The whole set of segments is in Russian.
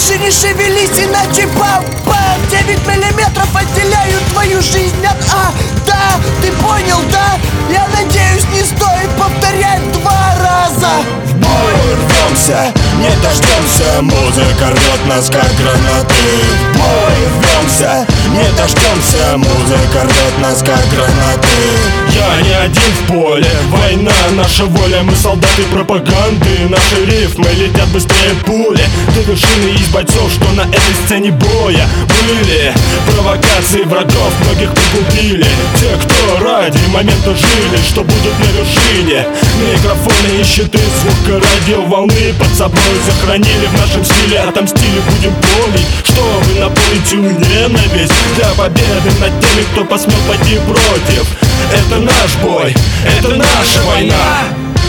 Больше не шевелись, иначе бам-бам. 9 миллиметров отделяют твою жизнь от да, ты понял, да? Я надеюсь, не стоит повторять 2 раза. В бой рвемся, не дождемся. Музыка рвет нас, как гранаты. В бой рвемся, не дождемся. Музыка рвет нас, как гранаты. Я не один в поле, война наша воля. Мы солдаты пропаганды, наши рифмы летят быстрее пули. До вершины из бойцов, что на этой сцене боя были. Провокации врагов многих погубили. Те, кто ради момента жили, что будут на вершине. Микрофоны и щиты, звук радиоволны под собой сохранили. В нашем стиле отомстили, будем помнить, что вы наполните ненависть для победы над теми, кто посмел пойти против. Это наш бой, это наша война.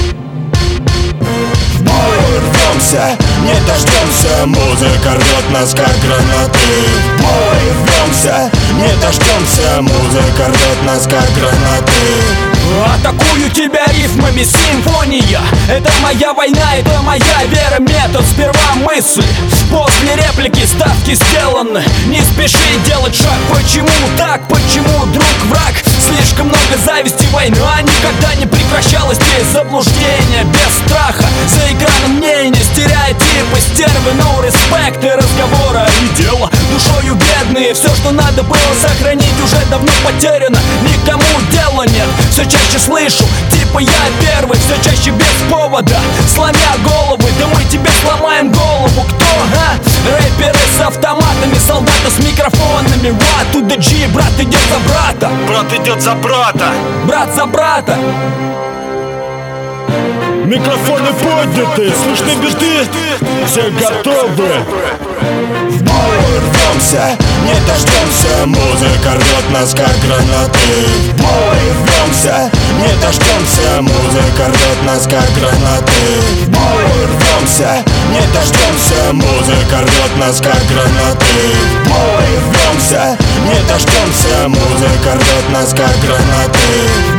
В бой рвемся, не дождемся. Музыка рвет нас, как гранаты. В бой рвемся, не дождемся. Музыка рвет нас, как гранаты. Атакую тебя рифмами, симфония. Это моя война, это моя вера, метод. Сперва мысль, после реплики ставки сделаны. Не спеши делать шаг. Почему так? Почему друг враг? Слишком много зависти, война никогда не прекращалась. Без заблуждения, без страха. За экраном мнения, стереотипы, стервы. No респект и разговора и дела. Душою бедные, все, что надо было сохранить, уже давно потеряно. Никому дела нет. Все чаще слышу, типа я первый. Все чаще без повода, сломя головы. Да мы тебе сломаем голову. Кто, а? Рэперы с автоматами, солдаты с микрофонами. What to the G, брат идет за брата. Брат идет за брата. Брат за брата. Микрофоны подняты, слышны биты. Все готовы. В бой рвемся, не дождемся. Музыка рвет нас, как гранаты. В бой рвемся, не дождемся. Музыка рвет нас, как гранаты. В бой рвемся, не дождемся. Музыка рвет нас, как гранаты. В бой рвемся, не дождемся. Музыка рвет нас, как гранаты.